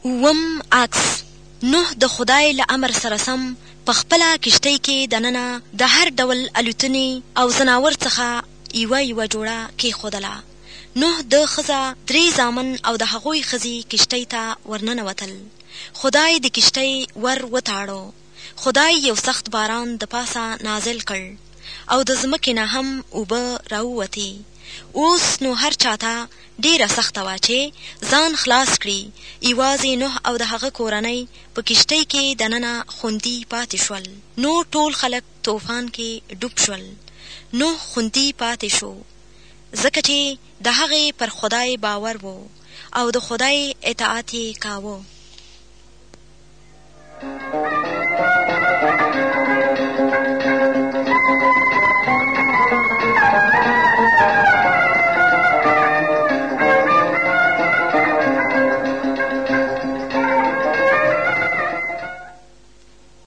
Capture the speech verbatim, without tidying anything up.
اووم عکس. نوح د خدای له امر سره سم په خپله کشتۍ کې دننه د هر ډول الوتنې او ځناور څخه یوه یوه جوړه کېښودله. نوح د ښځه درې زامن او د هغوی ښځې کشتۍ ته ورننوتل. خدای د کشتۍ ور وتاړو. خدای یو سخت باران د پاسه نازل کړ او د ځمکې نه هم اوبه راووتې. اوس نو هر چاته ډیره سخته وه چې ځان خلاص کړي. یوازې نوح او د هغه کورنۍ په کشتۍ کې دننه خوندي پاتې شول. نو ټول خلک طوفان کې ډوب شول. نوح خوندي پاتې شو ځکه چې د هغې پر خدای باور و او د خدای اطاعت یې کاوه.